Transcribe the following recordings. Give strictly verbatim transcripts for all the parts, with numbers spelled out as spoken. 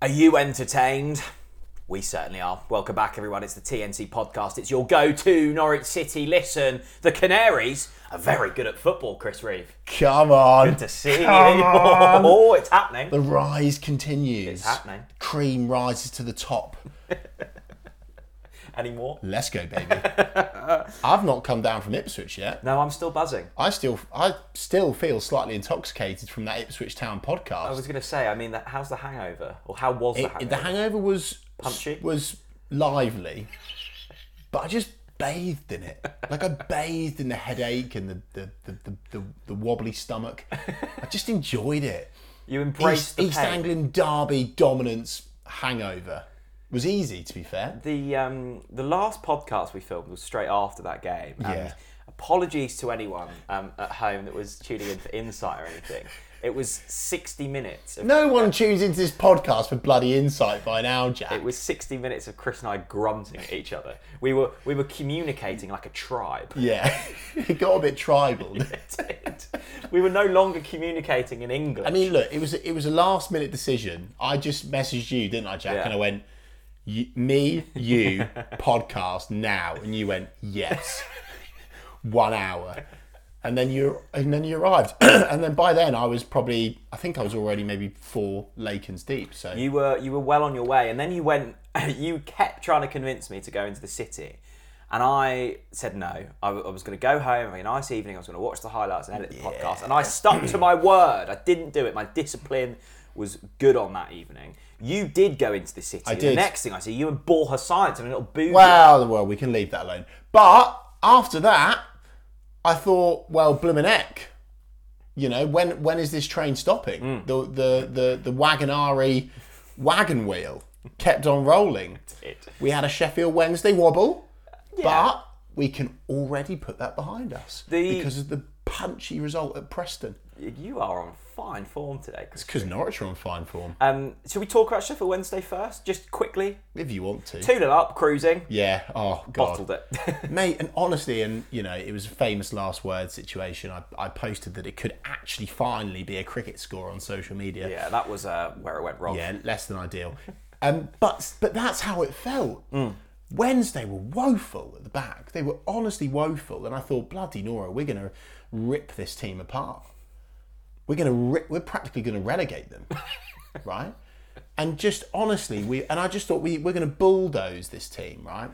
Are you entertained? We certainly are. Welcome back, everyone. It's the T N C podcast. It's your go-to Norwich City listen. The Canaries are very good at football, Chris Reeve. Come on. Good to see Come you. on. Oh, it's happening. The rise continues. It's happening. Cream rises to the top. Any more? Let's go, baby. I've not come down from Ipswich yet. No, I'm still buzzing. I still I still feel slightly intoxicated from that Ipswich Town podcast. I was going to say, I mean, that, how's the hangover? Or how was the It- hangover? the hangover was Punchy? was lively, but I just bathed in it. Like I bathed in the headache and the the, the, the, the, the wobbly stomach. I just enjoyed it. You embraced East, the East pain. Anglian derby dominance hangover. It was easy, to be fair. The um, the last podcast we filmed was straight after that game. And Yeah. apologies to anyone um, at home that was tuning in for insight or anything. It was sixty minutes. Of, No one tunes into this podcast for bloody insight by now, Jack. It was sixty minutes of Chris and I grunting at each other. We were we were communicating like a tribe. Yeah, it got a bit tribal. It did. We were no longer communicating in English. I mean, look, it was it was a last minute decision. I just messaged you, didn't I, Jack? Yeah. And I went, "Y- me, you, podcast now, and you went yes, one hour, and then you and then you arrived, and then by then I was probably I think I was already maybe four Lakens deep. So You were you were well on your way, and then you went. You kept trying to convince me to go into the city, and I said no. I, I was going to go home, have a nice evening. I was going to watch the highlights and edit the podcast, and I stuck to my word. I didn't do it. My discipline was good on that evening. You did go into the city. I The did. next thing I see, you and Borja Science and a little booze. well, well, we can leave that alone. But after that, I thought, well, bloomin' heck. You know, when when is this train stopping? The the the the Wagonari wagon wheel kept on rolling. It. We had a Sheffield Wednesday wobble, Yeah. but we can already put that behind us The- because of the punchy result at Preston. You are on fine form today, Chris. Because Norwich are on fine form, Um, should we talk about Sheffield Wednesday first, just quickly? if you want to. two nil up, cruising, Yeah. Oh God. bottled it. Mate, and honestly, and you know, it was a famous last word situation. I, I posted that it could actually finally be a cricket score on social media. Yeah, that was uh, where it went wrong. Yeah, less than ideal. Um, but but that's how it felt. Wednesday were woeful at the back. They were honestly woeful, and I thought, bloody Nora, we're going to rip this team apart. We're going to rip. We're practically going to relegate them, right? And just honestly, we and I just thought we we're going to bulldoze this team, right?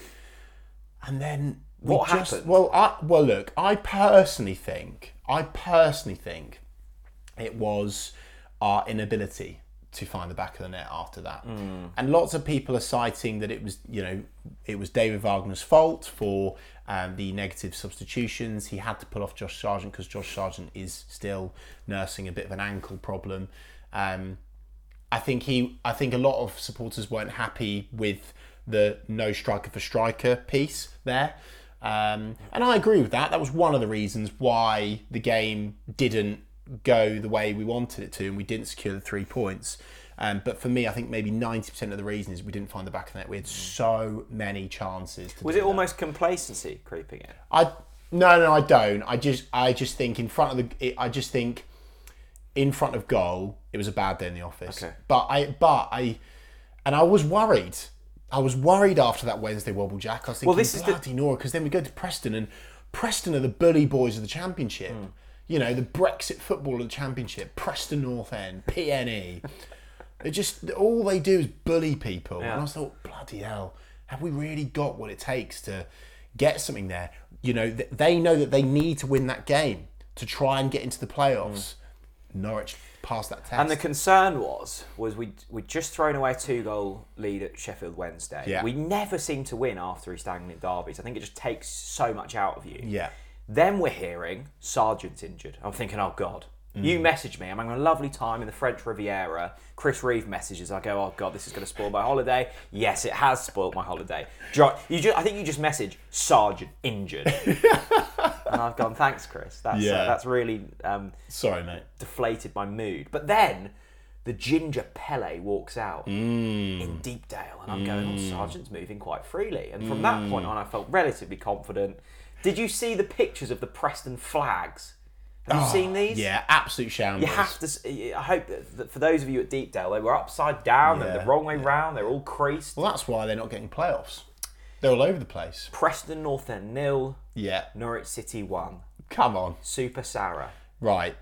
And then we What just, happened? Well, I, well, look, I personally think, I personally think, it was our inability to find the back of the net after that. And lots of people are citing that it was, you know, it was David Wagner's fault for um, the negative substitutions. He had to pull off Josh Sargent because Josh Sargent is still nursing a bit of an ankle problem. Um, I think he, I think a lot of supporters weren't happy with the no striker for striker piece there. Um, and I agree with that. That was one of the reasons why the game didn't go the way we wanted it to and we didn't secure the three points. Um, but for me, I think maybe ninety percent of the reason is we didn't find the back of the net. We had so many chances to Was do it that. almost complacency creeping in? I no no I don't. I just I just think in front of the I just think in front of goal it was a bad day in the office. Okay. But I but I and I was worried. I was worried after that Wednesday wobble, Jack. I was thinking, Well, this is the- bloody Nora, because then we go to Preston and Preston are the bully boys of the Championship. Hmm. You know, the Brexit football of the Championship, Preston North End, P N E. They just all they do is bully people. Yeah. And I thought, bloody hell, have we really got what it takes to get something there? You know, th- they know that they need to win that game to try and get into the playoffs. Norwich passed that test. And the concern was, was we we'd just thrown away a two-goal lead at Sheffield Wednesday. Yeah. We never seem to win after East Anglian derbies. I think it just takes so much out of you. yeah. Then we're hearing Sargent's injured. I'm thinking, oh God. You message me. I'm having a lovely time in the French Riviera. Chris Reeve messages. I go, oh God, this is going to spoil my holiday. Yes, it has spoiled my holiday. Jo- You just, I think you just message Sargent injured. And I've gone, thanks, Chris. That's uh, Yeah. that's really um, Sorry, mate. deflated my mood. But then the ginger Pele walks out in Deepdale, and I'm going, oh, Sargent's moving quite freely. And from that point on, I felt relatively confident. Did you see the pictures of the Preston flags Have you Oh, seen these? Yeah, absolute shambles. You have to. s- I hope that that for those of you at Deepdale, they were upside down, they were Yeah, the wrong way round, they're all creased. Well, that's why they're not getting playoffs. They're all over the place. Preston North End nil, Yeah, Norwich City one. come on. Super Sarah. Right.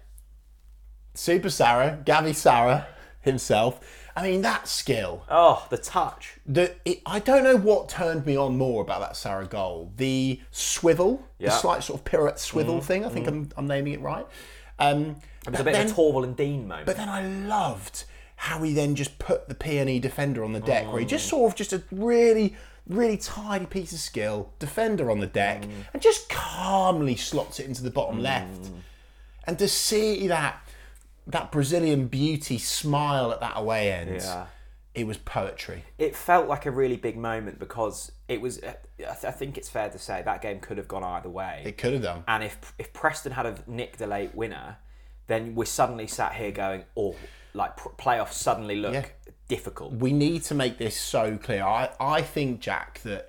Super Sarah, Gavi Sarah himself. I mean, that skill. Oh, the touch. The, it, I don't know what turned me on more about that Sarah goal. The swivel, the Yeah. slight sort of pirouette swivel Mm, thing. I think I'm, I'm naming it right. Um, It was a but bit then, of a Torval and Dean moment. But then I loved how he then just put the P and E defender on the deck, where he just sort of just a really, really tidy piece of skill, defender on the deck, and just calmly slots it into the bottom left. And to see that that Brazilian beauty smile at that away end, Yeah. it was poetry. It felt like a really big moment because it was. I th- I think it's fair to say that game could have gone either way. It could have done. And if if Preston had have nicked a late winner, then we're suddenly sat here going, oh, like pr- playoffs suddenly look Yeah. difficult. We need to make this so clear. I, I think, Jack, that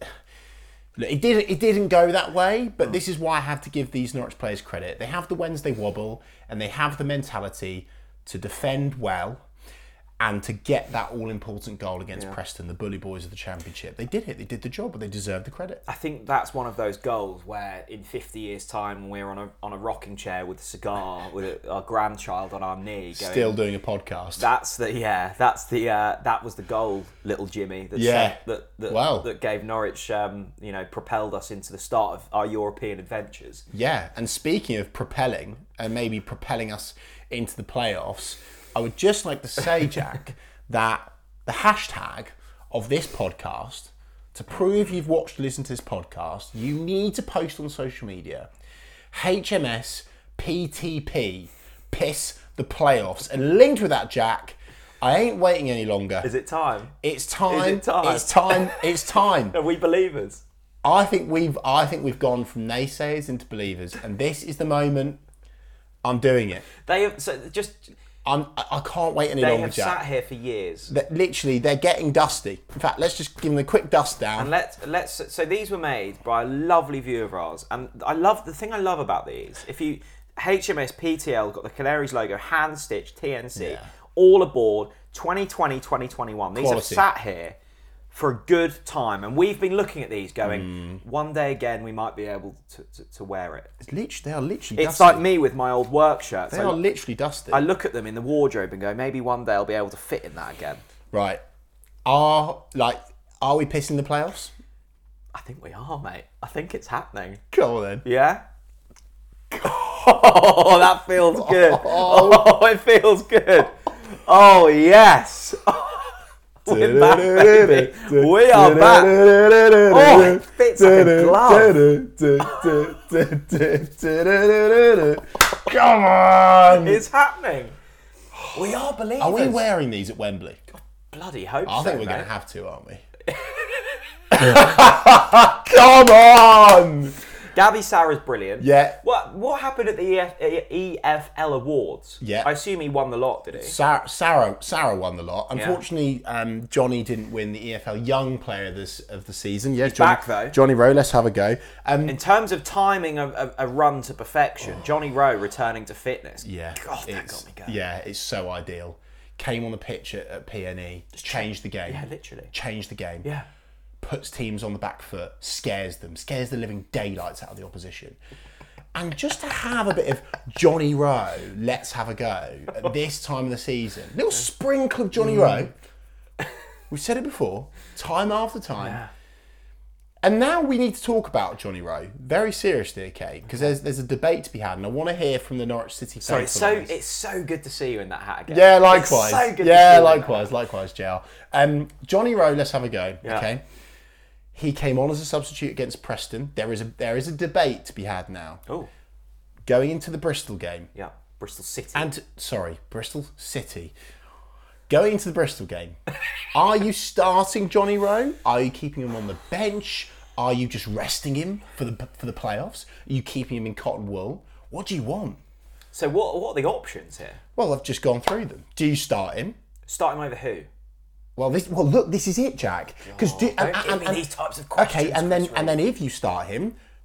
look, it didn't it didn't go that way, but this is why I have to give these Norwich players credit. They have the Wednesday wobble, and they have the mentality to defend well and to get that all-important goal against Preston, the bully boys of the Championship. They did it. They did the job, but they deserve the credit. I think that's one of those goals where in fifty years' time when we're on a on a rocking chair with a cigar with a, our grandchild on our knee, going, Still doing a podcast. That's the yeah. That's the uh, that was the goal, little Jimmy. That Yeah. sent- that that, Wow. that gave Norwich, um, you know, propelled us into the start of our European adventures. Yeah, and speaking of propelling, and maybe propelling us into the playoffs, I would just like to say, Jack, that the hashtag of this podcast, to prove you've watched and listened to this podcast, you need to post on social media, H M S P T P, piss the playoffs. And linked with that, Jack, I ain't waiting any longer. Is it time? It's time. it time? It's time. It's time. Are we believers? I think we've I think we've gone from naysayers into believers, and this is the moment. I'm doing it. They have so just I'm I I can't wait any they longer, have Jack. sat here for years. That literally they're getting dusty. In fact, let's just give them a quick dust down. And let's let's so these were made by a lovely viewer of ours, and I love the thing I love about these. If you H M S P T L got the Canaries logo, hand stitched T N C, Yeah. all aboard. twenty twenty, twenty twenty-one. These Quality. have sat here for a good time, and we've been looking at these, going, Mm. one day again we might be able to, to, to wear it. It's literally, they are literally It's dusty. like me with my old work shirts. They I, are literally dusty. I look at them in the wardrobe and go, maybe one day I'll be able to fit in that again. Right. Are like are we pissing the playoffs? I think we are, mate. I think it's happening. Come on then. Yeah? Oh, that feels good. Oh, it feels good. Oh, yes. We're back, baby. We are back. Oh, it fits like a glove. Come on. It's happening. We are believers. Are we wearing these at Wembley? Bloody hope I so, think we're mate. going to have to, aren't we? Come on! Gavi Sarah's brilliant. Yeah. What what happened at the E F, E F L Awards? Yeah. I assume he won the lot, did he? Sarah, Sarah, Sarah won the lot. Unfortunately, um, Johnny didn't win the E F L Young Player of, this, of the season. Yeah, Johnny, back, though. Johnny Rowe, let's have a go. Um, In terms of timing a, a, a run to perfection, Johnny Rowe returning to fitness. yeah, God, that it's- got me going. Yeah, it's so ideal. Came on the pitch at, at P N E, changed the game. Yeah, literally. Changed the game. Yeah. Puts teams on the back foot, scares them, scares the living daylights out of the opposition. And just to have a bit of Johnny Rowe, let's have a go at this time of the season. Little sprinkle of Johnny Rowe. We've said it before, time after time. Yeah. And now we need to talk about Johnny Rowe very seriously, okay? Because there's there's a debate to be had, and I want to hear from the Norwich City Sorry, it's faithful so on this. it's so good to see you in that hat again. Yeah, likewise. It's so good to see yeah, you in that likewise, hat. likewise, J L. Um, Johnny Rowe, let's have a go. Yeah. Okay. He came on as a substitute against Preston. There is a there is a debate to be had now. Oh, Going into the Bristol game. yeah. Bristol City. And sorry, Bristol City. Going into the Bristol game. Are you starting Johnny Rowe? Are you keeping him on the bench? Are you just resting him for the for the playoffs? Are you keeping him in cotton wool? What do you want? so what what are the options here? Well, I've just gone through them. Do you start him? Start him over who? Well, this well look, this is it, Jack. Because Oh, don't give me these types of questions, okay, and then Chris and then if you start him,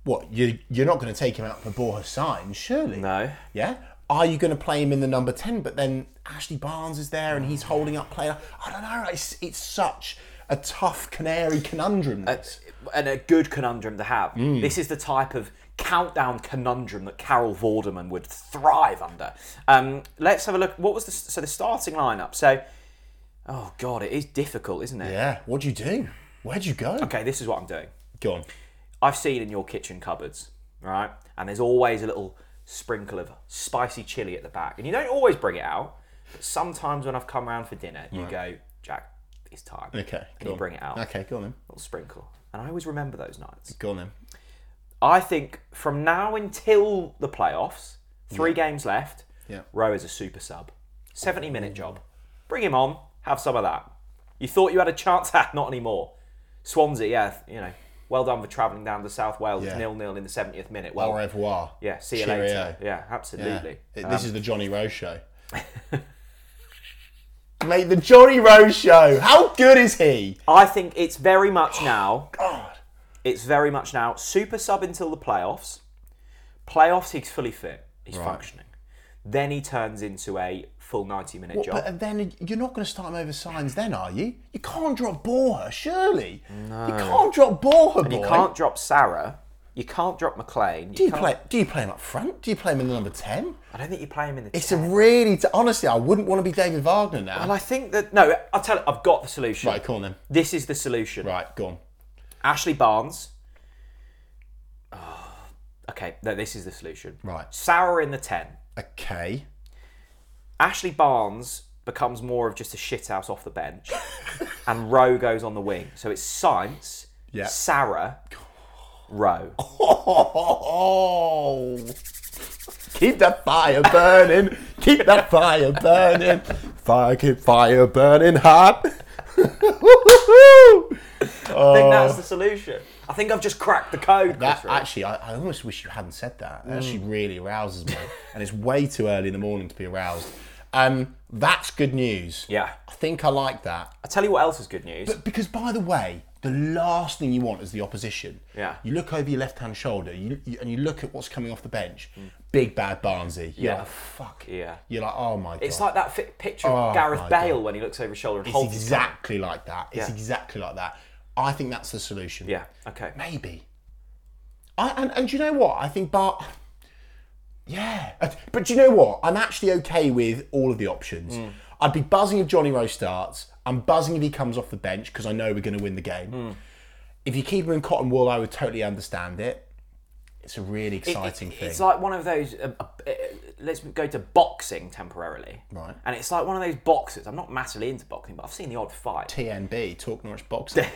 what, you, you're not going to take him out for Borja Sainz, surely? No. Yeah? Are you going to play him in the number ten, but then Ashley Barnes is there and he's holding up play? I don't know. It's, it's such a tough canary conundrum. This. And a good conundrum to have. Mm. This is the type of countdown conundrum that Carol Vorderman would thrive under. Um, let's have a look. What was the so the starting lineup? So, oh god, it is difficult, isn't it? Yeah. What'd you do? Where'd you go? Okay, this is what I'm doing. Go on. I've seen in your kitchen cupboards, right? And there's always a little sprinkle of spicy chili at the back, and you don't always bring it out. But sometimes when I've come round for dinner, you Right. go, Jack, it's time. Okay. And you on. bring it out. Okay, go on then. Little sprinkle. And I always remember those nights. Go on then. I think from now until the playoffs, three yeah. games left, yeah. Rowe is a super sub. seventy minute job. Bring him on, have some of that. You thought you had a chance? Ah, not anymore. Swansea, yeah, you know, well done for travelling down to South Wales, yeah. nil nil in the seventieth minute. Well, au revoir. Yeah, see you Cheerio. later. Yeah, absolutely. Yeah. Um, this is the Johnny Rowe show. Mate, the Johnny Rowe show. How good is he? I think it's very much now. God. It's very much now super sub until the playoffs. Playoffs, he's fully fit. He's Right. functioning. Then he turns into a full ninety minute What, job. but then you're not going to start him over Signs then, are you? You can't drop Borja, surely. No. You can't drop Borja, And boy. you can't drop Sarah. You can't drop McLean. You Do you can't- play? Do you play him up front? Do you play him in the number ten? I don't think you play him in the It's ten. a really t- honestly, I wouldn't want to be David Wagner now. Well, I think that no. I'll tell you. I've got the solution. Right, go on then. This is the solution. Right, go on. Ashley Barnes. Oh, okay, no, this is the solution. Right. Sarah in the ten. Okay. Ashley Barnes becomes more of just a shithouse off the bench, and Rowe goes on the wing. So it's Sainz, Yeah. Sarah, Rowe. Oh, keep that fire burning. Keep that fire burning. Fire, keep fire burning hot. I think that's the solution. I think I've just cracked the code. That Chris Rowe. actually, I, I almost wish you hadn't said that. It actually really arouses me, and it's way too early in the morning to be aroused. Um, that's good news. Yeah. I think I like that. I tell you what else is good news. But because, by the way, the last thing you want is the opposition. Yeah. You look over your left-hand shoulder, you, you, and you look at what's coming off the bench. Big bad Barnsley. You're Yeah. like, fuck. Yeah. You're like, oh my god. It's like that fi- picture Oh, of Gareth my Bale God. when he looks over his shoulder and It's holds his gun. exactly like that. It's Yeah. exactly like that. I think that's the solution. Yeah. Okay. Maybe. I and, and do you know what? I think Bart. Yeah. But do you know what? I'm actually okay with all of the options. Mm. I'd be buzzing if Johnny Rowe starts. I'm buzzing if he comes off the bench because I know we're going to win the game. Mm. If you keep him in cotton wool, I would totally understand it. It's a really It- exciting it- thing. It's like one of those. Uh, uh, uh, let's go to boxing temporarily. Right. And it's like one of those boxers. I'm not massively into boxing, but I've seen the odd fight. T N B, Talk Norwich Boxing.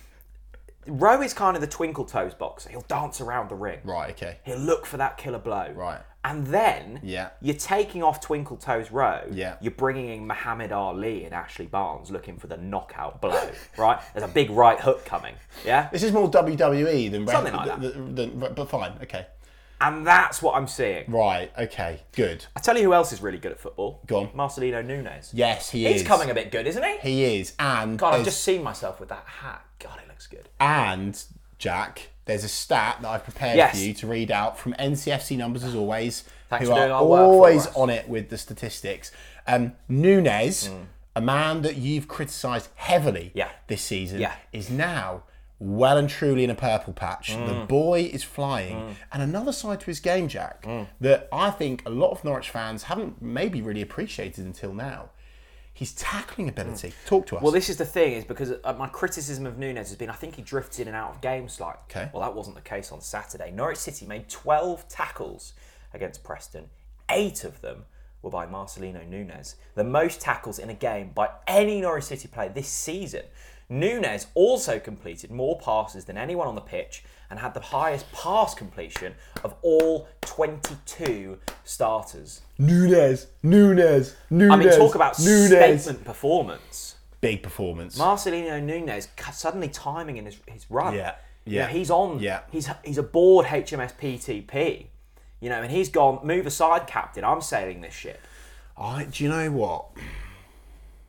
Rowe is kind of the twinkle toes boxer. He'll dance around the ring. Right, okay. He'll look for that killer blow. Right. And then Yeah. you're taking off Twinkle Toes Rowe. Yeah. You're bringing in Muhammad Ali and Ashley Barnes looking for the knockout blow. Right? There's a big right hook coming. Yeah. This is more W W E than... Something like that. Than, than, but fine, okay. And that's what I'm seeing. Right, okay, good. I tell you who else is really good at football. Go on. Marcelino Nunes. Yes, he He's is. coming a bit good, isn't he? He is, and... God, I've there's- just seen myself with that hat. God, it looks good. And, Jack, there's a stat that I've prepared Yes. for you to read out from N C F C Numbers, as always, Thanks who for are doing our work for always us. on it with the statistics. Um, Nunes, Mm. a man that you've criticised heavily Yeah. this season, Yeah. is now well and truly in a purple patch. Mm. The boy is flying. And another side to his game, Jack, Mm. that I think a lot of Norwich fans haven't maybe really appreciated until now. His tackling ability. Talk to us. Well, this is the thing, is because uh, my criticism of Nunes has been I think he drifts in and out of games slightly. Okay. Well, that wasn't the case on Saturday. Norwich City made twelve tackles against Preston. Eight of them were by Marcelino Nunes. The most tackles in a game by any Norwich City player this season. Nunes also completed more passes than anyone on the pitch and had the highest pass completion of all twenty-two starters. Nunes, Nunes, Nunes. I mean, talk about Nunes. statement performance. Big performance. Marcelino Nunes cu- suddenly timing in his, his run. Yeah, You know, yeah, he's on. yeah. He's he's aboard H M S P T P. You know, and he's gone. Move aside, Captain. I'm sailing this ship. I, do you know what?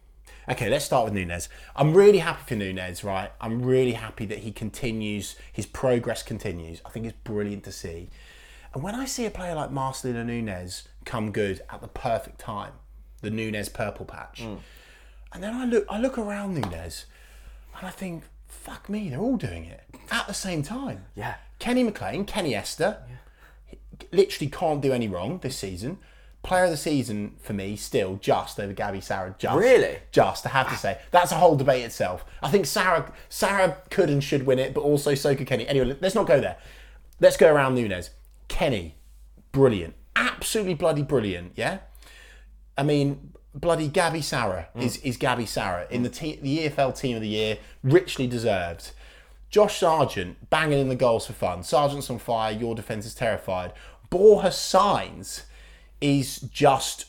Okay, let's start with Núñez. I'm really happy for Núñez, right? I'm really happy that he continues, his progress continues. I think it's brilliant to see. And when I see a player like Marcelino Núñez come good at the perfect time, the Núñez purple patch, mm. and then I look I look around Núñez and I think, fuck me, they're all doing it at the same time. Yeah. Kenny McLean, Kenny Esther, yeah. literally can't do any wrong this season. Player of the season for me, still just over Gabby Sarah. Just, really? Just, I have to say. That's a whole debate itself. I think Sarah Sarah could and should win it, but also so could Kenny. Anyway, let's not go there. Let's go around Núñez. Kenny, brilliant. Absolutely bloody brilliant, yeah? I mean, bloody Gabby Sarah mm. is, is Gabby Sarah in the, te- the E F L Team of the Year, richly deserved. Josh Sargent, banging in the goals for fun. Sargent's on fire, your defence is terrified. Borja Sainz is just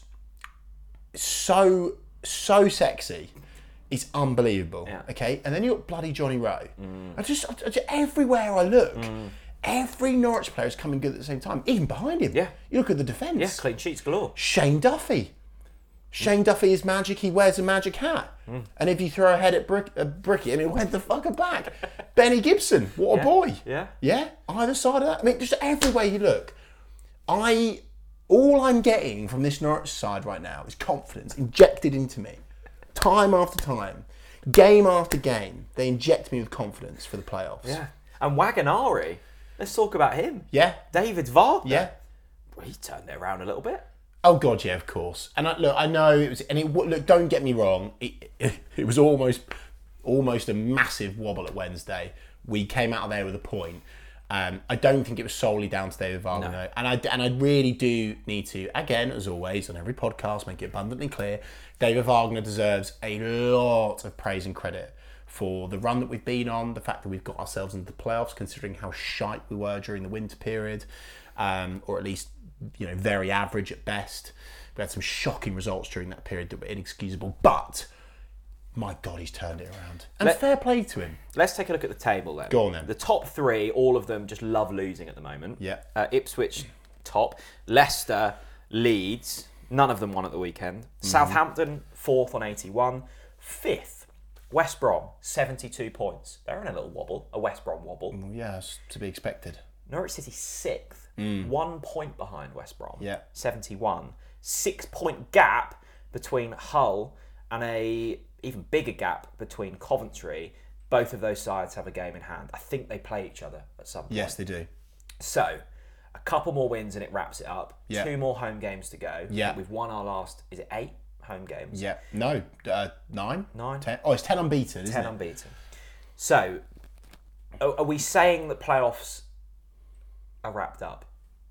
so, so sexy. It's unbelievable, yeah. okay? And then you've got bloody Johnny Rowe. Mm. I just, I just, everywhere I look, mm. every Norwich player is coming good at the same time, even behind him. Yeah. You look at the defence. Yeah, clean sheets galore. Shane Duffy. Shane mm. Duffy is magic, he wears a magic hat. Mm. And if you throw a head at Brick, uh, Bricky, I mean, where's the fucker back? Benny Gibson, what yeah. a boy. Yeah. Yeah, either side of that. I mean, just everywhere you look. I, all I'm getting from this Norwich side right now is confidence injected into me. Time after time, game after game, they inject me with confidence for the playoffs. Yeah. And Wagonari, let's talk about him. Yeah. David Wagner. Yeah. Well, he turned it around a little bit. Oh God, yeah, of course. And I, look, I know it was, and it look. Don't get me wrong. It, it, it was almost, almost a massive wobble at Wednesday. We came out of there with a point. Um, I don't think it was solely down to David Wagner, no. and I and I really do need to, again, as always, on every podcast, make it abundantly clear. David Wagner deserves a lot of praise and credit for the run that we've been on, the fact that we've got ourselves into the playoffs, considering how shite we were during the winter period, um, or at least, you know, very average at best. We had some shocking results during that period that were inexcusable, but my God, he's turned it around. And Let, fair play to him. Let's take a look at the table then. Go on then. The top three, all of them just love losing at the moment. Yeah. Uh, Ipswich, top. Leicester, Leeds, none of them won at the weekend. Mm-hmm. Southampton, fourth on eighty-one. Fifth, West Brom, seventy-two points. They're in a little wobble, a West Brom wobble. Well, yeah, it's to be expected. Norwich City, sixth. Mm. One point behind West Brom. Yeah. seventy-one. Six point gap between Hull and a even bigger gap between Coventry. Both of those sides have a game in hand. I think they play each other at some point. Yes, they do. So, a couple more wins and it wraps it up. Yeah. Two more home games to go. Yeah. We've won our last, is it eight home games? Yeah. No, uh, nine? Nine. Ten. Oh, it's ten unbeaten, isn't ten it? Ten unbeaten. So, are, are we saying that playoffs are wrapped up?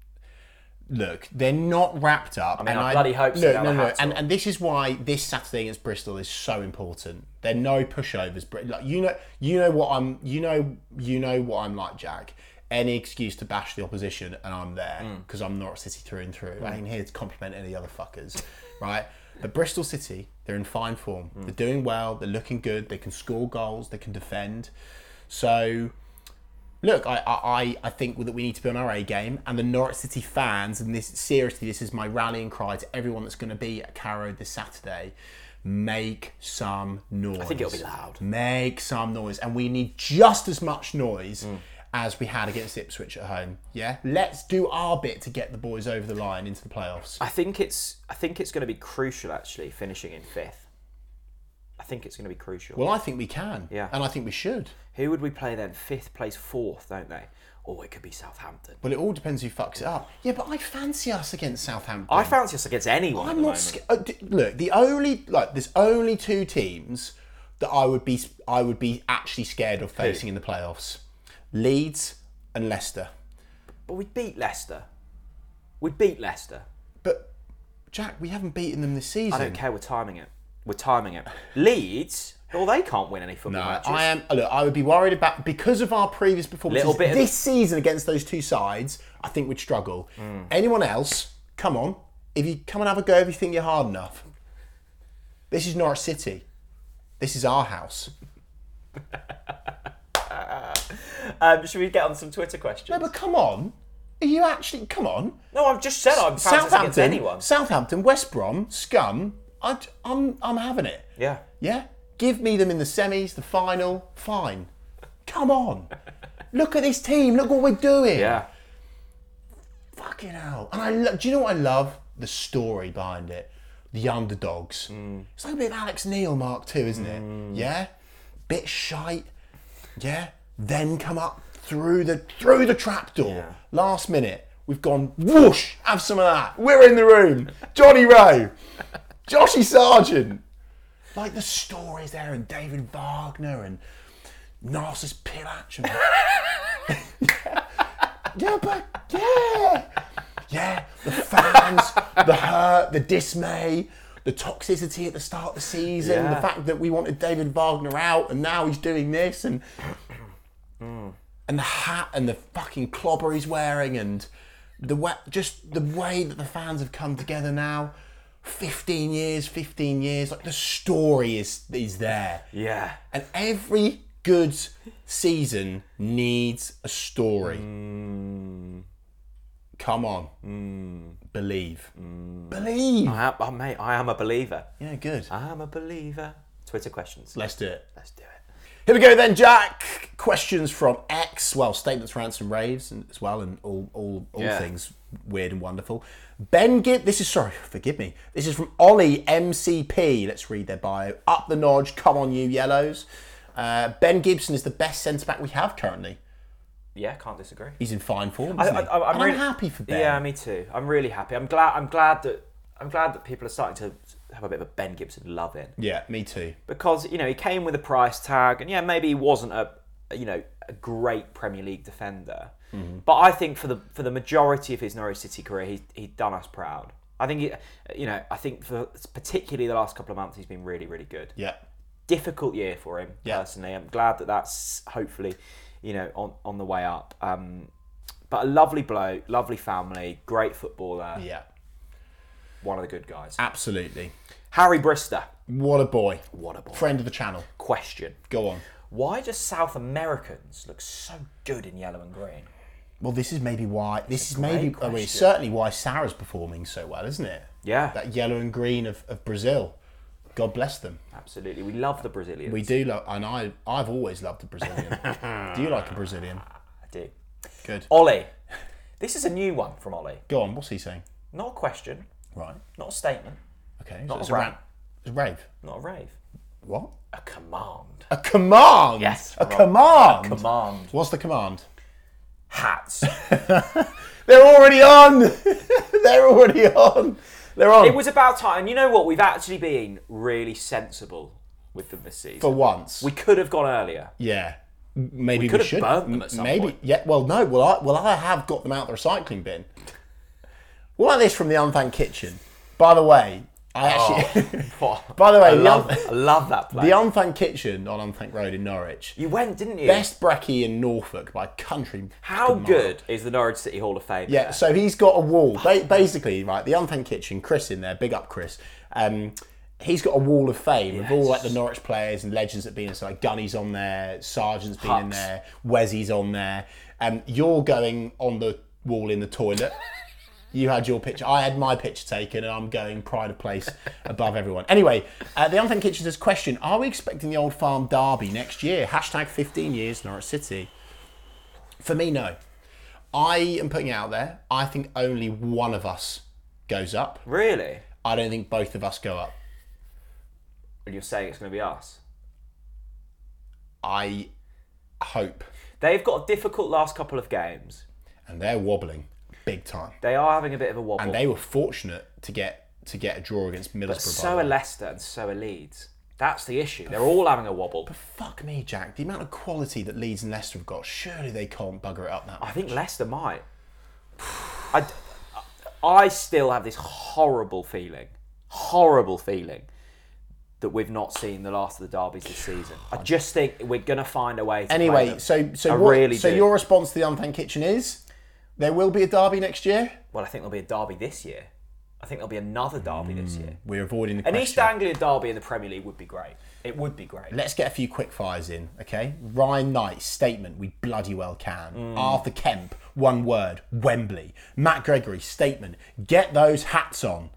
Look, they're not wrapped up. I mean, and I I bloody hope so. No, no, no. And, and this is why this Saturday against Bristol is so important. There are no pushovers. Like, you know, you know what I'm. You know, you know what I'm like, Jack. Any excuse to bash the opposition, and I'm there because mm. I'm Norwich City through and through. Mm. I ain't here to compliment any other fuckers, right? But Bristol City, they're in fine form. Mm. They're doing well. They're looking good. They can score goals. They can defend. So. Look, I, I I think that we need to be on our A game, and the Norwich City fans, and this seriously, this is my rallying cry to everyone that's going to be at Carrow this Saturday. Make some noise. I think it'll be loud. Make some noise, and we need just as much noise mm. as we had against Ipswich at home. Yeah, let's do our bit to get the boys over the line into the playoffs. I think it's I think it's going to be crucial actually finishing in fifth. I think it's going to be crucial. Well, I think we can. Yeah. And I think we should. Who would we play then? Fifth plays fourth, don't they? Or it could be Southampton. Well, it all depends who fucks it up. Yeah, but I fancy us against Southampton. I fancy us against anyone. I'm not scared. Uh, d- look, the only like there's only two teams that I would be I would be actually scared of facing who? in the playoffs: Leeds and Leicester. But we beat Leicester. We beat Leicester. But Jack, we haven't beaten them this season. I don't care. We're timing it. We're timing it. Leeds, well, they can't win any football no, matches. I am. Look, I would be worried about because of our previous performances bit this of... season against those two sides. I think we'd struggle. Mm. Anyone else? Come on, if you come and have a go, if you think you're hard enough. This is Norwich City. This is our house. um, should we get on some Twitter questions? No, but come on. Are you actually? Come on. No, I've just said I'm fancy against anyone. Southampton, West Brom, scum. I'd, I'm I'm having it. Yeah. Yeah? Give me them in the semis, the final, fine. Come on. Look at this team. Look what we're doing. Yeah. Fucking hell. And I lo- do you know what I love? The story behind it. The underdogs. Mm. It's like a bit of Alex Neil Mark two, isn't it? Mm. Yeah? Bit shite. Yeah? Then come up through the through the trapdoor. Yeah. Last minute. We've gone, whoosh, have some of that. We're in the room. Johnny Rowe. Joshy Sargent. Like the stories there, and David Wagner and Narcissus Pillac. And... yeah. yeah, but yeah. Yeah, the fans, the hurt, the dismay, the toxicity at the start of the season, yeah. the fact that we wanted David Wagner out and now he's doing this, and mm. and the hat and the fucking clobber he's wearing, and the way, just the way that the fans have come together now. fifteen years, fifteen years, like the story is is there. Yeah. And every good season needs a story. Mm. Come on. Mm. Believe. Mm. Believe. I am, oh, mate, I am a believer. Yeah, good. I am a believer. Twitter questions. Let's do it. Let's do it. Here we go then, Jack. Questions from X. Well, statements, rants and raves and, as well, and all all, all yeah. things weird and wonderful. Ben Gibb, this is, sorry, forgive me. This is from Ollie M C P. Let's read their bio. Up the nodge, come on you yellows. Uh, Ben Gibson is the best centre-back we have currently. Yeah, can't disagree. He's in fine form, I, isn't I, he? I, I'm, and really, I'm happy for Ben. Yeah, me too. I'm really happy. I'm glad. I'm glad that. I'm glad that people are starting to have a bit of a Ben Gibson love in. Yeah, me too. Because you know he came with a price tag, and yeah, maybe he wasn't a you know a great Premier League defender, mm-hmm. but I think for the for the majority of his Norwich City career, he he'd done us proud. I think he, you know I think for particularly the last couple of months, he's been really really good. Yeah. Difficult year for him yeah. personally. I'm glad that that's hopefully. You know, on, on the way up. Um, but a lovely bloke, lovely family, great footballer. Yeah. One of the good guys. Absolutely. Harry Brister. What a boy. What a boy. Friend of the channel. Question. Go on. Why do South Americans look so good in yellow and green? Well, this is maybe why... This is maybe... I mean, certainly why Sarah's performing so well, isn't it? Yeah. That yellow and green of, of Brazil. God bless them. Absolutely. We love the Brazilians. We do love... And I, I've always loved the Brazilian. Do you like a Brazilian? I do. Good. Ollie. This is a new one from Ollie. Go on. What's he saying? Not a question. Right. Not a statement. Okay. Not so a it's rant. It's a rave. Not a rave. What? A command. A command? Yes. A command? A command. What's the command? Hats. They're already on. They're already on. They're on. It was about time. And you know what? We've actually been really sensible with them this season. For once. We could have gone earlier. Yeah. Maybe we, could we have should. burnt them at some Maybe. point. Yeah. Well, no. Well, I, well, I have got them out the recycling bin. What about this from the Unthanked Kitchen? By the way, I actually... Oh, by the way, I the love, Un- I love that place. The Unthanked Kitchen on Unthanked Road in Norwich. You went, didn't you? Best brekkie in Norfolk by country. How good is the Norwich City Hall of Fame? Yeah, there? so he's got a wall. Ba- basically, right, the Unthanked Kitchen, Chris in there, big up Chris. Um, he's got a wall of fame yes. of all like the Norwich players and legends that have been in. So like Gunny's on there, Sargent's been Hucks. in there, Wesley's on there. Um, you're going on the wall in the toilet. You had your picture. I had my picture taken, and I'm going pride of place above everyone. Anyway, uh, the Unthanked Kitchen says, question, are we expecting the Old Farm derby next year? Hashtag fifteen years, Norwich City. For me, no. I am putting it out there. I think only one of us goes up. Really? I don't think both of us go up. And you're saying it's going to be us? I hope. They've got a difficult last couple of games. And they're wobbling. Big time. They are having a bit of a wobble. And they were fortunate to get to get a draw against Middlesbrough. But so are Leicester and so are Leeds. That's the issue. They're all having a wobble. But fuck me, Jack. The amount of quality that Leeds and Leicester have got, surely they can't bugger it up that much. I think Leicester might. I, I still have this horrible feeling, horrible feeling that we've not seen the last of the derbies this season. I just think we're going to find a way to Anyway, play them. so so I what, really so do. your response to the Unthanked Kitchen is there will be a derby next year? Well, I think there'll be a derby this year. I think there'll be another derby mm, this year. We're avoiding the An question. East Anglia derby in the Premier League would be great. It would be great. Let's get a few quick fires in, okay? Ryan Knight, statement, we bloody well can. Mm. Arthur Kemp, one word, Wembley. Matt Gregory, statement, get those hats on.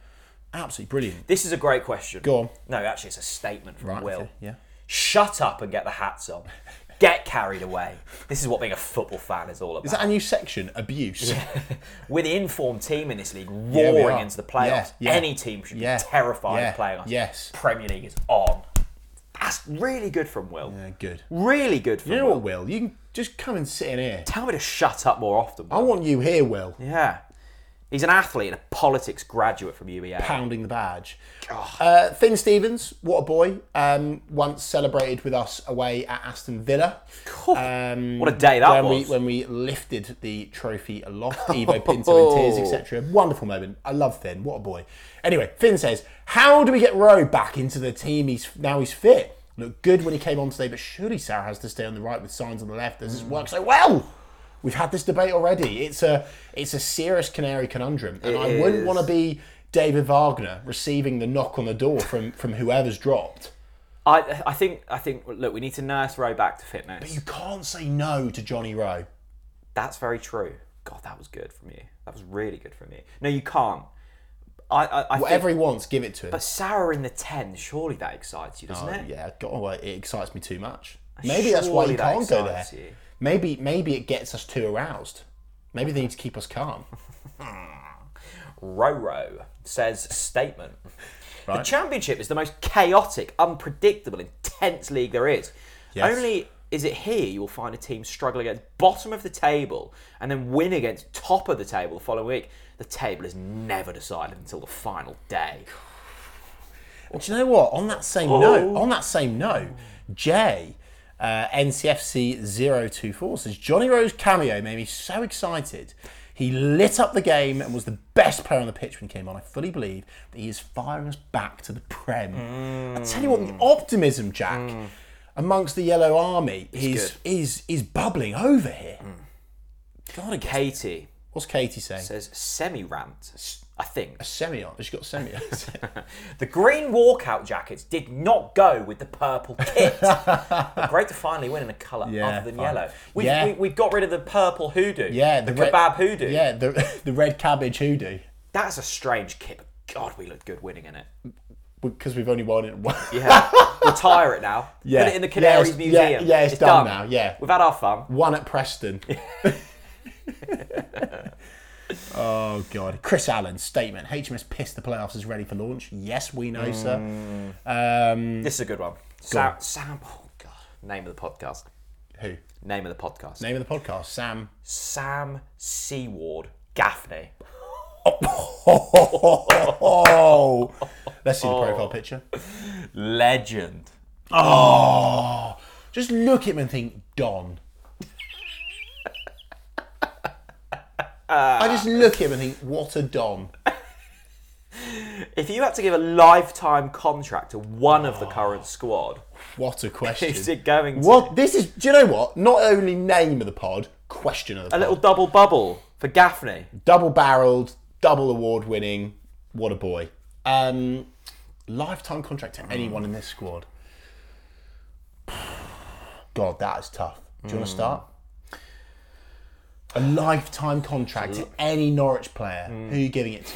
Absolutely brilliant. This is a great question. Go on. No, actually, it's a statement from Right, Will. okay, yeah. Shut up and get the hats on. Get carried away. This is what being a football fan is all about. Is that a new section? Abuse. We're the informed team in this league, Yeah, we roaring are. into the playoffs. Yeah, yeah. Any team should Yeah, be terrified yeah, of playing us. yes. Premier League is on. That's really good from Will. Yeah, good. Really good from You know Will. what, Will? You can just come and sit in here. Tell me to shut up more often. I Will. want you here, Will. Yeah. He's an athlete and a politics graduate from U E A. Pounding the badge. Uh, Finn Stevens, what a boy. Um, once celebrated with us away at Aston Villa. Um, What a day that when was. We, when we lifted the trophy aloft, Evo Pinto in tears, et cetera. Wonderful moment. I love Finn. What a boy. Anyway, Finn says, how do we get Rowe back into the team? He's now he's fit. Looked good when he came on today, but surely Sarah has to stay on the right with Signs on the left. Does this work so well? We've had this debate already. It's a it's a serious canary conundrum, and It I wouldn't is. want to be David Wagner receiving the knock on the door from, from whoever's dropped. I I think I think look, we need to nurse Rowe back to fitness. You can't say no to Johnny Rowe. That's very true. God, that was good from you. That was really good from you. No, you can't. I I, I Whatever think, he wants, give it to him. but Sarah in the ten, surely that excites you, doesn't Oh, it? yeah, God, well, it excites me too much. Maybe that's why Surely you that can't go there. excites you. Maybe maybe it gets us too aroused. Maybe they need to keep us calm. Roro says statement. The Right. Championship is the most chaotic, unpredictable, intense league there is. Yes. Only is it here you will find a team struggle against bottom of the table and then win against top of the table the following week. The table is never decided until the final day. Do you know what? On that same note, on that same note, Jay, uh, N C F C zero two four says Johnny Rowe's cameo made me so excited. He lit up the game and was the best player on the pitch when he came on. I fully believe that he is firing us back to the Prem. Mm. I tell you what, the optimism, Jack, mm. amongst the Yellow Army is good. is is bubbling over here. Mm. God, I guess. Katie What's Katie saying? says semi-rant, I think. A semi on. She's got semi on. The green walkout jackets did not go with the purple kit. But great to finally win in a colour Yeah, other than fine. yellow. We've, Yeah. we, we've got rid of the purple hoodoo. Yeah, the, red- kebab hoodoo. Yeah, the the red cabbage hoodoo. That's a strange kit, but God, we looked good winning in it. Because we've only won it once. Yeah. Retire it now. Yeah. Put it in the Canaries Yeah, it's- Museum. yeah, yeah, it's done now, yeah. We've had our fun. One at Preston. Oh, God. Chris Allen, statement. H M S pissed the playoffs is ready for launch. Yes, we know, sir. Um, This is a good one. Sam, Sam, oh God. Name of the podcast. who? Name of the podcast. Name of the podcast, Sam. Sam Seaward Gaffney. Oh, let's see the profile picture. Legend. Oh, just look at him and think, Don. I just look at him and think, what a Don. If you had to give a lifetime contract to one of the current squad, What a question. is it going to What? This is, do you know what? Not only name of the pod, question of the a pod. little double bubble for Gaffney? Double barreled, double award winning. What a boy. Um, lifetime contract to anyone in this squad. God, that is tough. Do you want to start? A lifetime contract to any Norwich player. Who are you giving it to?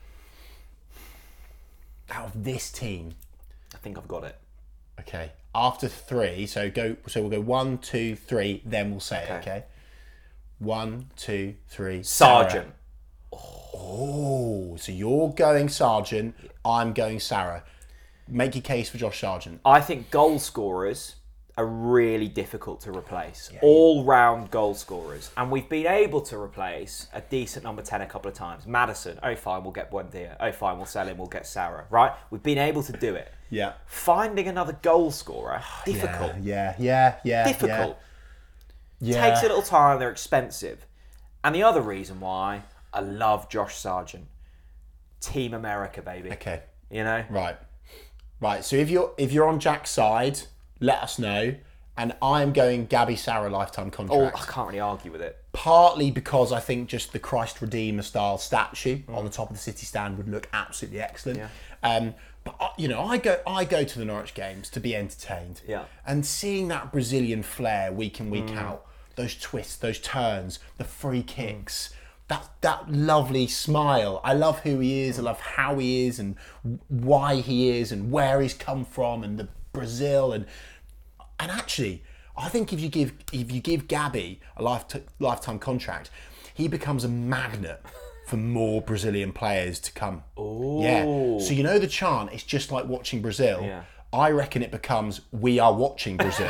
Out of this team. I think I've got it. Okay. After three, so go. So we'll go one, two, three. Then we'll say Okay. it. Okay. One, two, three. Sargent. Oh, so you're going Sargent. I'm going Sarah. Make your case for Josh Sargent. I think goal scorers are really difficult to replace. All-round goal scorers. And we've been able to replace a decent number ten a couple of times. Madison, oh fine, we'll get Buendia. Oh fine, we'll sell him, we'll get Sarah. Right? We've been able to do it. Yeah. Finding another goal scorer, difficult. Yeah, yeah, yeah. Difficult. Yeah. Takes a little time, they're expensive. And the other reason why I love Josh Sargent. Team America, baby. Okay. You know? Right. Right. So if you're if you're on Jack's side, let us know. And I'm going Gabby Sarah lifetime Oh, contract. I can't really argue with it. Partly because I think just the Christ Redeemer style statue on the top of the City stand would look absolutely excellent. Yeah. Um, but uh, you know, I go I go to the Norwich games to be entertained. Yeah. And seeing that Brazilian flair week in week out, those twists, those turns, the free kicks, that that lovely smile. I love who he is. I love how he is and why he is and where he's come from and the Brazil and and actually, I think if you give if you give Gabby a life lifetime contract, he becomes a magnet for more Brazilian players to come. Ooh. Yeah. So you know the chant, it's just like watching Brazil. Yeah. I reckon it becomes we are watching Brazil.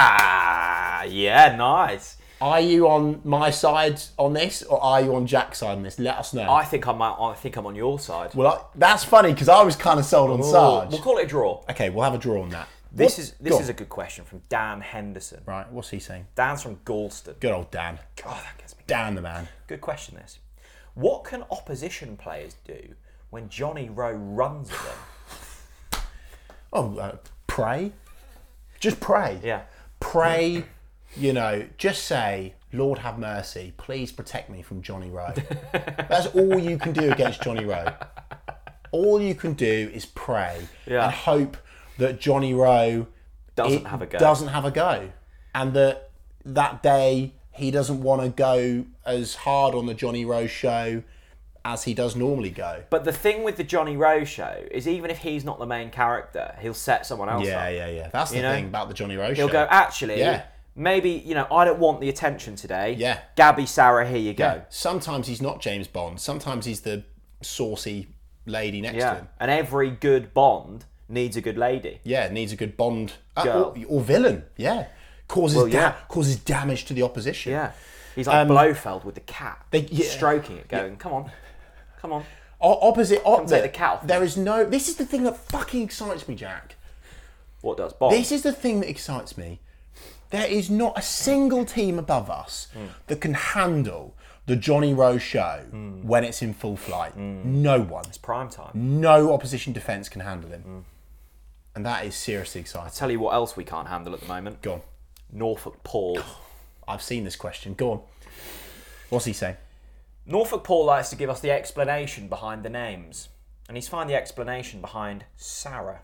Yeah, nice. Are you on my side on this, or are you on Jack's side on this? Let us know. I think I'm. I think I'm on your side. Well, I, that's funny because I was kind of sold on Sarge. We'll call it a draw. Okay, we'll have a draw on that. This What? is this Go is on. a good question from Dan Henderson. Right. What's he saying? Dan's from Galston. Good old Dan. God, that gets me. Dan the man. Good question. This. What can opposition players do when Johnny Rowe runs at them? Oh, uh, pray. Just pray. Yeah. Pray. You know, just say, Lord have mercy. Please protect me from Johnny Rowe. That's all you can do against Johnny Rowe. All you can do is pray Yeah. and hope that Johnny Rowe Doesn't it have a go. Doesn't have a go, and that that day he doesn't want to go as hard on the Johnny Rowe show as he does normally go. But the thing with the Johnny Rowe show is, even if he's not the main character, he'll set someone else Yeah, up. yeah, yeah. That's the You know? thing about the Johnny Rowe He'll show. go, actually, Yeah. maybe, you know, I don't want the attention today. Yeah. Gabby, Sarah, here you go. Yeah. Sometimes he's not James Bond. Sometimes he's the saucy lady next to Yeah. him. And every good Bond needs a good lady. Yeah, needs a good Bond uh, Girl. or, or villain. Yeah, causes Well, yeah. da- causes damage to the opposition. Yeah. He's like Blofeld with the cat, They- yeah. stroking it, going, come on, come on. O- opposite. Op- take the cat off me. There is no. This is the thing that fucking excites me, Jack. What does Bond? This is the thing that excites me. There is not a single team above us Mm. that can handle the Johnny Rowe show Mm. when it's in full flight. No one. Prime time. No opposition defence can handle him. Mm. And that is seriously exciting. Tell you what else we can't handle at the moment. Go on. Norfolk Paul. I've seen this question. Go on. What's he saying? Norfolk Paul likes to give us the explanation behind the names. And he's found the explanation behind Sarah.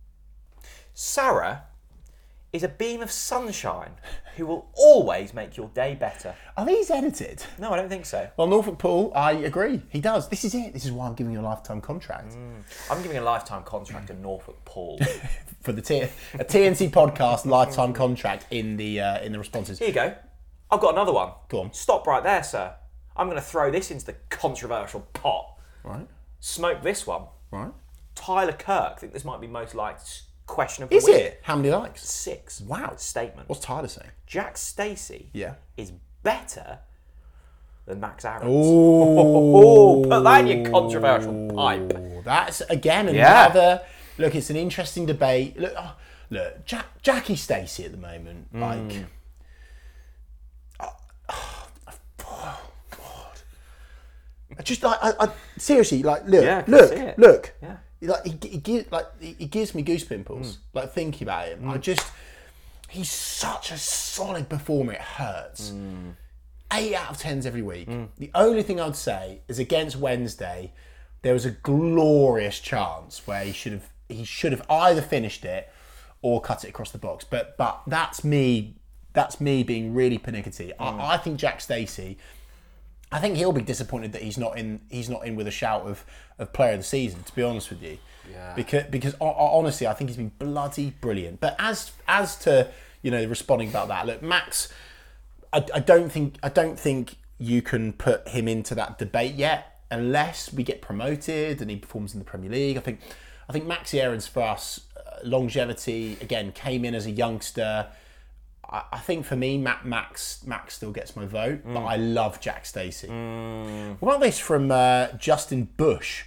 Sarah is a beam of sunshine who will always make your day better. Are these edited? No, I don't think so. Well, Norfolk Paul, I agree. He does. This is it. This is why I'm giving you a lifetime contract. I'm giving a lifetime contract to Norfolk Paul. For the T- a T N C podcast lifetime contract in the uh, in the responses. Here you go. I've got another one. Go on. Stop right there, sir. I'm going to throw this into the controversial pot. Right, Smoke this one. right. Tyler Kirk. I think this might be most liked question of the Is week. it? How many likes? Six. Wow. Statement. What's Tyler saying? Jack Stacey Yeah. is better than Max Aaron. Oh, Put that in your controversial pipe. That's again Yeah. another. Look, it's an interesting debate. Look, oh, look, Jack, Jackie Stacey at the moment, Mm. like. Oh, oh, God. I just like, I, I seriously, like, look, Yeah, I can look, see it. look. Yeah. Like he, he gives, like he, he gives me goose pimples. Like thinking about him, I just, he's such a solid performer. It hurts. Eight out of tens every week. The only thing I'd say is against Wednesday, there was a glorious chance where he should have he should have either finished it or cut it across the box. But but that's me. That's me being really pernickety. I, I think Jack Stacey. I think he'll be disappointed that he's not in. He's not in with a shout of, of player of the season. To be honest with you, Yeah. because because ho- ho- honestly, I think he's been bloody brilliant. But as as to you know responding about that, look, Max, I, I don't think I don't think you can put him into that debate yet unless we get promoted and he performs in the Premier League. I think I think Maxi Aarons for us, uh, longevity again, came in as a youngster. I, I think for me, Matt, Max Max still gets my vote, but I love Jack Stacey. What about this from uh, Justin Bush?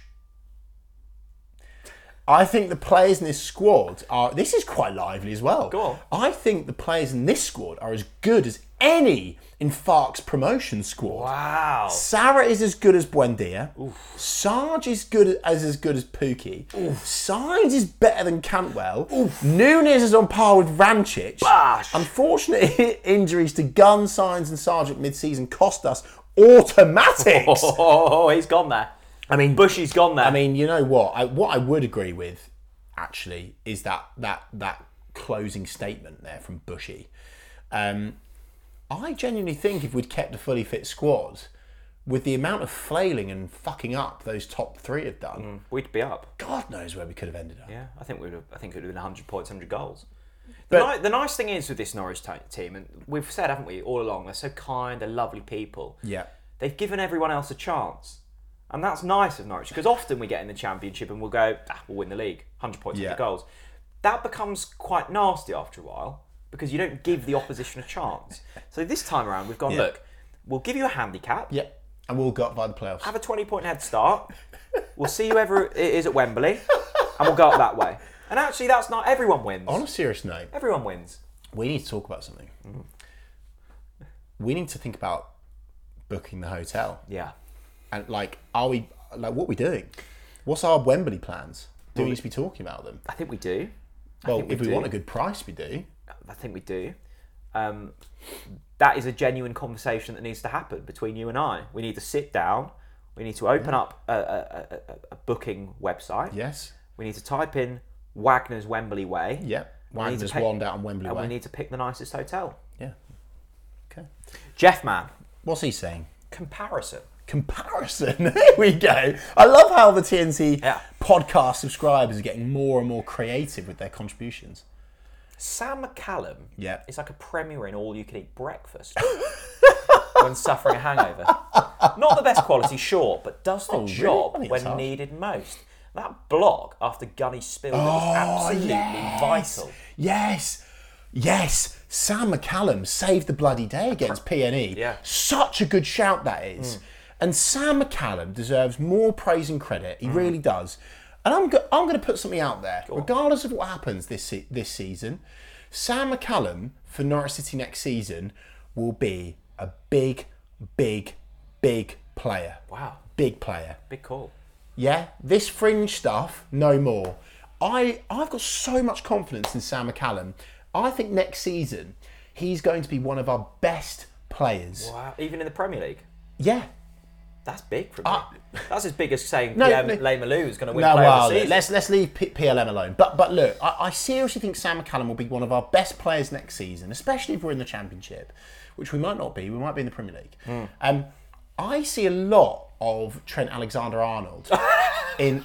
I think the players in this squad are. This is quite lively as well. Go on. I think the players in this squad are as good as any in Fark's promotion squad. Wow. Sarah is as good as Buendia. Sarge is good as as good as Pookie. Signs is better than Cantwell. Nunes is on par with Rancic. Bash. Unfortunately, injuries to Gunn, Signs, and Sarge at mid-season cost us automatics. Oh, he's gone there. I mean, Bushy's gone there. I mean, you know what? I, what I would agree with, actually, is that that that closing statement there from Bushy. Um, I genuinely think if we'd kept a fully fit squad, with the amount of flailing and fucking up those top three have done, Mm, we'd be up. God knows where we could have ended up. Yeah, I think we'd have, I think it would have been one hundred points, one hundred goals. The, But- ni- the nice thing is with this Norwich t- team, and we've said, haven't we, all along, they're so kind, they're lovely people. Yeah. They've given everyone else a chance. And that's nice of Norwich, because often we get in the Championship and we'll go, ah, we'll win the league, one hundred points, Yeah. one hundred goals. That becomes quite nasty after a while, because you don't give the opposition a chance. So this time around, we've gone, Yeah. look, we'll give you a handicap, Yeah. And we'll go up by the playoffs. have a twenty-point head start, we'll see whoever it is at Wembley, and we'll go up that way. And actually, that's not, everyone wins. On a serious note, Everyone wins. we need to talk about something. Mm. We need to think about booking the hotel. Yeah. And like, are we, like, what are we doing? What's our Wembley plans? Do we need to be talking about them? I think we do. I Well, think if we do. want a good price, we do. I think we do. Um, that is a genuine conversation that needs to happen between you and I. We need to sit down. We need to open up a, a, a, a booking website. Yes. We need to type in Wagner's Wembley Way. Yeah. We need to Wagner's pick- Wand out on Wembley And Way. we need to pick the nicest hotel. Yeah. Okay. Jeff, man, What's he saying? comparison. Comparison. There we go. I love how the T N T Yeah. podcast subscribers are getting more and more creative with their contributions. Sam McCallum Yeah. is like a premier in all-you-can-eat breakfast when suffering a hangover. Not the best quality, sure, but does the Oh, really? job I think when it's harsh. needed most. That blog after Gunny spilled it was absolutely Oh, yes. vital. Yes. Yes. Sam McCallum saved the bloody day against P N E. Yeah. Such a good shout that is. And Sam McCallum deserves more praise and credit. He really does. And I'm go- I'm going to put something out there. Regardless of what happens this se- this season, Sam McCallum for Norwich City next season will be a big, big, big player. Wow, Big player. big call. Yeah, this fringe stuff, no more. I, I've got so much confidence in Sam McCallum. I think next season, he's going to be one of our best players. Wow, even in the Premier League. Yeah. That's big for me. That's as big as saying No, P M no. Leigh-Malou is going to win No, Player well, of the Season. let's, let's leave P- PLM alone. But but look, I, I seriously think Sam McCallum will be one of our best players next season, especially if we're in the Championship, which we might not be. We might be in the Premier League. Mm. Um, I see a lot of Trent Alexander-Arnold in...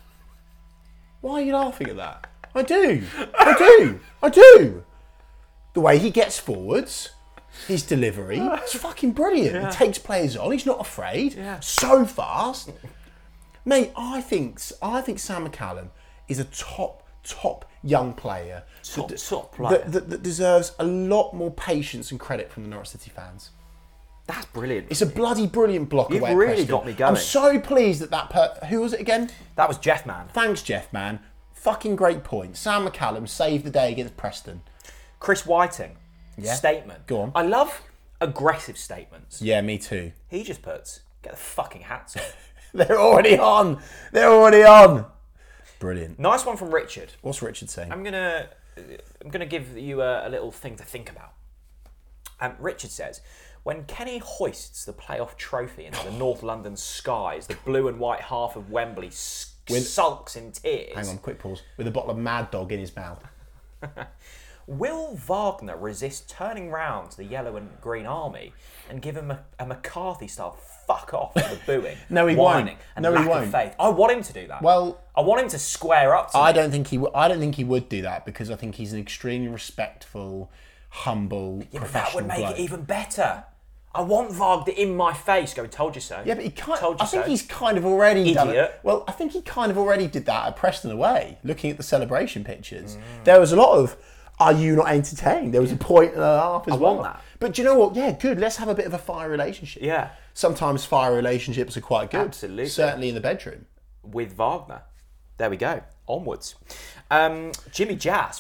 Why are you laughing at that? I do. I do. I do. The way he gets forwards, his delivery, it's fucking brilliant. He takes players on. He's not afraid. Yeah. So fast. Mate, I think I think Sam McCallum is a top, top young player. Top, that, top player. That, that, that deserves a lot more patience and credit from the Norwich City fans. That's brilliant. It's a bloody brilliant block You've away at really Preston. got me going. I'm so pleased that that... Per- who was it again? That was Jeff, man. Thanks, Jeff, man. Fucking great point. Sam McCallum saved the day against Preston. Chris Whiting. Yeah. Statement. Go on. I love aggressive statements. Yeah, me too. He just puts, get the fucking hats on. They're already on. They're already on. Brilliant. Nice one from Richard. What's Richard saying? I'm gonna, I'm gonna give you a, a little thing to think about. Um, Richard says, when Kenny hoists the playoff trophy into the North London skies, the blue and white half of Wembley s- With- sulks in tears. Hang on, quick pause. With a bottle of Mad Dog in his mouth. Will Wagner resist turning round to the Yellow and Green Army and give him a, a McCarthy-style fuck off for the booing, No, he whining, won't. and No, he lack won't. of faith? I want him to do that. Well, I want him to square up to I me. don't think he. W- I don't think he would do that because I think he's an extremely respectful, humble, Yeah, but professional that would make bloke. it even better. I want Wagner in my face going, told you so. Yeah, but he kind. Told you I think so. he's kind of already done it. Idiot. Well, I think he kind of already did that at Preston away. Looking at the celebration pictures, Mm. there was a lot of, "Are you not entertained?" There was a point and a half as I well. want that. But do you know what? Yeah, good. Let's have a bit of a fire relationship. Yeah. Sometimes fire relationships are quite good. Absolutely. Certainly in the bedroom. With Wagner. There we go. Onwards. Um, Jimmy Jazz.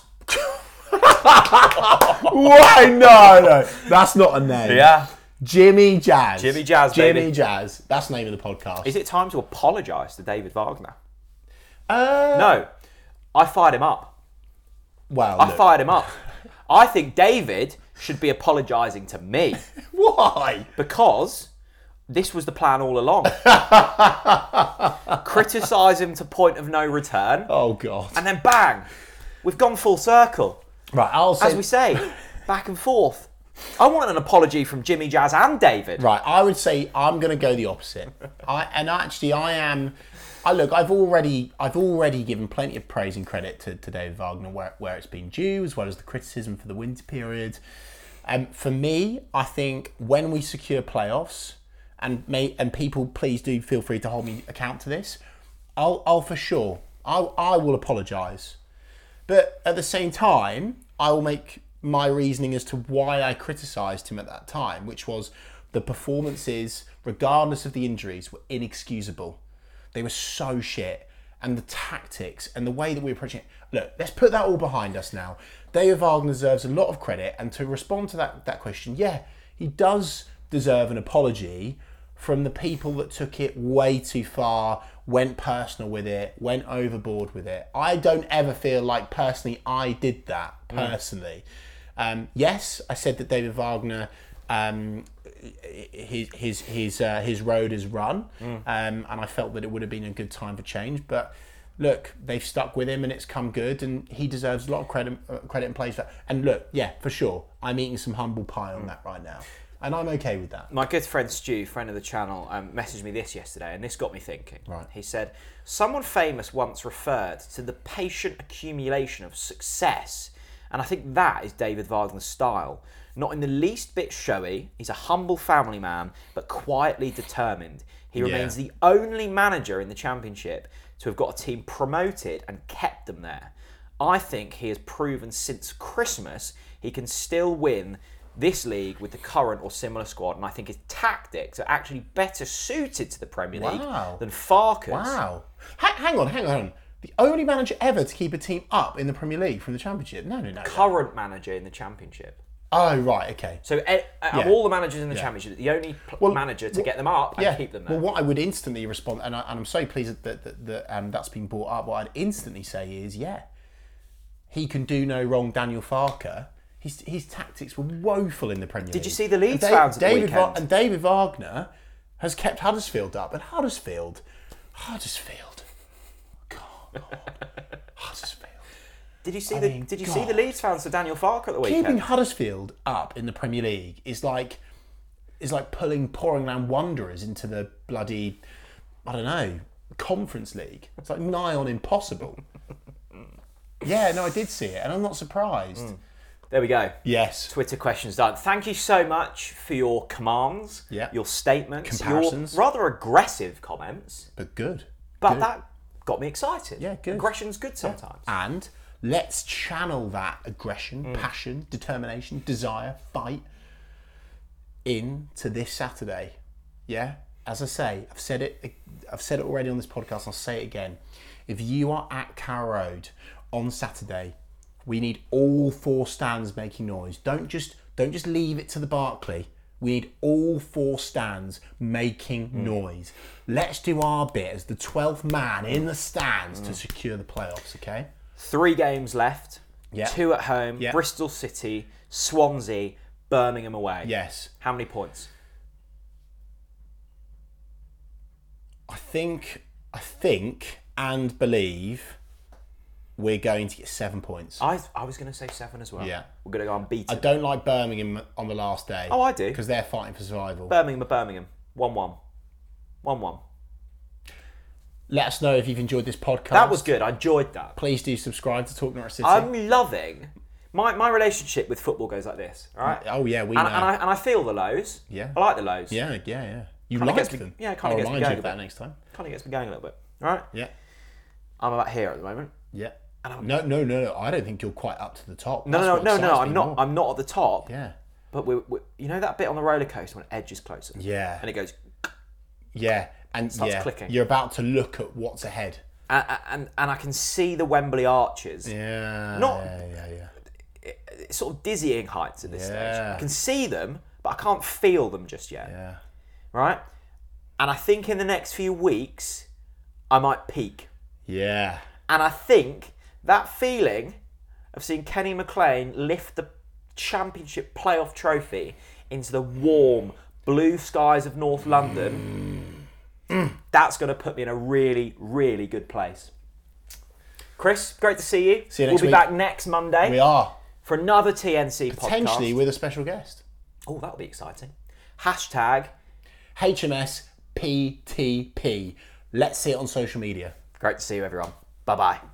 Why? No, no. That's not a name. Yeah. Jimmy Jazz. Jimmy Jazz, Jimmy baby. Jazz. That's the name of the podcast. Is it time to apologise to David Wagner? Uh, No. I fired him up. Well, I look. fired him up. I think David should be apologising to me Why? because this was the plan all along. Criticise him to point of no return, Oh, God. and then bang, we've gone full circle. Right, I'll say... As we say, back and forth. I want an apology from Jimmy Jazz and David. Right, I would say I'm going to go the opposite. I and actually I am. I look, I've already, I've already given plenty of praise and credit to, to David Wagner where, where it's been due, as well as the criticism for the winter period. Um, for me, I think when we secure playoffs, and may, and people please do feel free to hold me account to this, I'll, I'll for sure, I'll, I will apologise. But at the same time, I will make my reasoning as to why I criticised him at that time, which was the performances, regardless of the injuries, were inexcusable. They were so shit. And the tactics and the way that we were approaching it. Look, let's put that all behind us now. David Wagner deserves a lot of credit. And to respond to that, that question, yeah, he does deserve an apology from the people that took it way too far, went personal with it, went overboard with it. I don't ever feel like personally I did that, personally. Mm. Um, yes, I said that David Wagner... Um, his his his uh, his road is run, mm. um, and I felt that it would have been a good time for change. But look, they've stuck with him, and it's come good, and he deserves a lot of credit uh, credit and praise for that. And look, yeah, for sure, I'm eating some humble pie on mm. that right now, and I'm okay with that. My good friend Stu, friend of the channel, um, messaged me this yesterday, and this got me thinking. Right. He said, someone famous once referred to the patient accumulation of success, and I think that is David Wagner's style. Not in the least bit showy, he's a humble family man, but quietly determined. He Yeah. remains the only manager in the Championship to have got a team promoted and kept them there. I think he has proven since Christmas he can still win this league with the current or similar squad, and I think his tactics are actually better suited to the Premier League Wow. than Farke's. Wow. Ha- hang on, hang on. The only manager ever to keep a team up in the Premier League from the Championship? No, no, no. no. Current manager in the Championship. Oh, right, okay. So eh, out of Yeah. all the managers in the Yeah. Championship, the only pl- Well, manager to well, get them up and Yeah. keep them there. Well, what I would instantly respond, and, I, and I'm so pleased that, that, that um, that's been brought up, what I'd instantly say is, yeah, he can do no wrong, Daniel Farke. His, his tactics were woeful in the Premier League. Did you see the Leeds And Da- fans at the David Va- weekend? and David Wagner has kept Huddersfield up. And Huddersfield, Huddersfield, God, Huddersfield. Did you see I the mean, Did you God. see the Leeds fans for Daniel Farke at the weekend? Keeping Huddersfield up in the Premier League is like is like pulling pouring around Wanderers into the bloody, I don't know, Conference League. It's like nigh on impossible. Yeah, no, I did see it, and I'm not surprised. Mm. There we go. Yes. Twitter questions done. Thank you so much for your commands, Yeah. your statements, Comparisons. your rather aggressive comments. But good. But Good. that got me excited. Yeah, good. Aggression's good sometimes. And let's channel that aggression, Mm. passion, determination, desire, fight into this Saturday. Yeah? As I say, I've said it I've said it already on this podcast, I'll say it again. If you are at Carrow Road on Saturday, we need all four stands making noise. Don't just don't just leave it to the Barclay. We need all four stands making Mm. noise. Let's do our bit as the twelfth man in the stands to secure the playoffs, okay? Three games left. Yeah. Two at home. Yeah. Bristol City, Swansea, Birmingham away. Yes. How many points? I think I think and believe we're going to get seven points. I I was going to say seven as well. Yeah. We're going to go I unbeaten. don't like Birmingham on the last day. Oh, I do. Because they're fighting for survival. Birmingham are Birmingham. one one. one one. Let us know if you've enjoyed this podcast. That was good. I enjoyed that. Please do subscribe to Talk Norwich City. I'm loving... My, my relationship with football goes like this, all right? oh yeah, we And, know. and, I, and I feel the lows. Yeah. I like the lows. yeah, yeah, yeah. You Kinda like gets me- them. yeah, it kinda I'll gets me remind going you a of that bit. next time. Kind of gets me going a little bit. All right? Yeah, I'm about here at the moment. yeah. And I'm- No, no, no, no. I don't think you're quite up to the top. No, That's no, what no, no, excites I'm me not. more. I'm not at the top. Yeah, But we, we, you know that bit on the roller coaster when edge is closer, yeah, and it goes, yeah. And starts yeah, clicking. you're about to look at what's ahead. and, and and I can see the Wembley arches. Yeah, Not- yeah, yeah, yeah. It's sort of dizzying heights at this stage. Yeah. I can see them, but I can't feel them just yet. Yeah. Right? And I think in the next few weeks, I might peak. Yeah. And I think that feeling of seeing Kenny McLean lift the Championship playoff trophy into the warm blue skies of North London, mm. that's going to put me in a really, really good place. Chris, great to see you. See you we'll next be week. back next Monday. We are. for another T N C Potentially podcast. with a special guest. Oh, that'll be exciting. Hashtag H M S P T P. Let's see it on social media. great to see you, everyone. Bye bye.